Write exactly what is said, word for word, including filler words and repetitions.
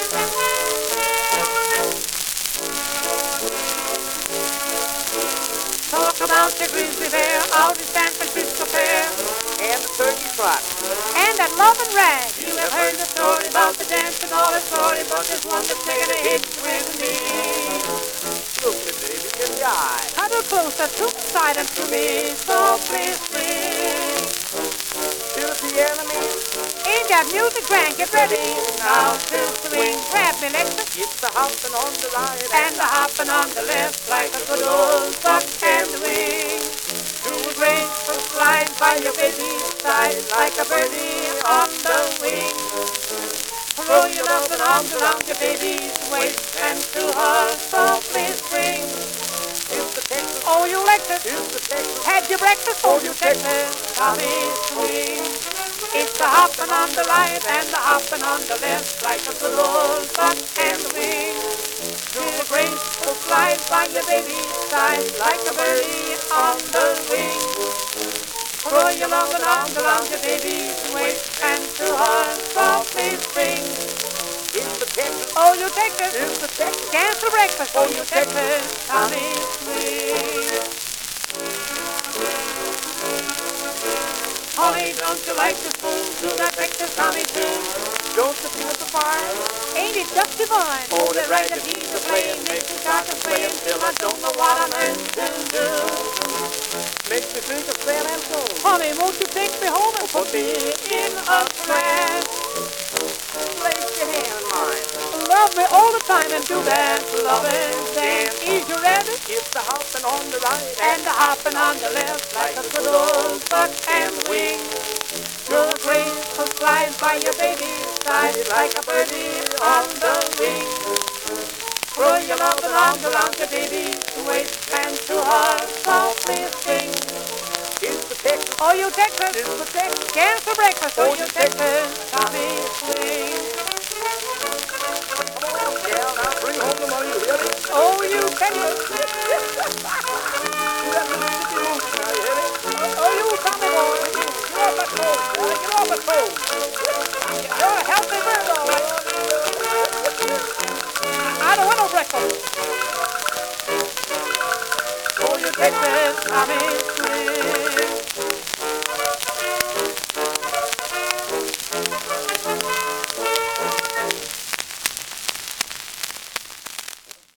Talk about the grizzly bear out in San Francisco Fair, and the turkey trot, and that loving rag. You have heard the story about the dance and all the story, but there's one that's taking a hit with me. Look me, baby, in the eye. Cuddle closer to the side and to me, softly sing. To the piano man, Ain't that music grand? Get ready now to swing. Grab me, Lexus, it's the hopping on the right and the hopping on the left like a good old buck and wing. Do a graceful slide by your baby's side like a birdie on the wing. Throw your loving arms around your baby's waist and to her softly swing. It's the Texas, Oh, you Lexus, it's the Texas, had your breakfast? Oh, you Texas, Tommy swing. It's the hopping on the right and the hopping on the left like a good old buck and wing. Do a graceful slide by your baby's side like a birdie on the wing. Throw your loving arms around your baby's waist and to her softly swing. it's the Texas, Oh, you Texas, it's the Texas, cancel breakfast. Oh, you Texas, Tommy swing. Honey, don't you like to spoon to that Texas Tommy tune? don't you feel the fire? Ain't it just divine? Oh, that ragged he's a playing, makes me start to play until I don't know what I'm meant to do. Makes me think of San Antonio. Honey, won't you take me home and put me in a trance? Place your hand in mine. Love me all the time and do that loving dance. Is you ready? It's the hopping on the right And the hopping on the left like a good old buck and wing. Do a graceful slide by your baby's side like a birdie on the wing. Throw your loving arms around your baby's waist and to her softly sing. it's the Texas, Oh, you Texas, it's the Texas, cancel breakfast. Oh, Oh, you you Texas, Tommy swing. come on, gal, now bring home the money, you hear me? Oh, you Texas, You got me to the moon now, you hear me? oh, you Tommy boy. Get off that coat, boy. Get off that coat. You're a healthy bird, all right. I don't want no breakfast. Oh, you Texas, Tommy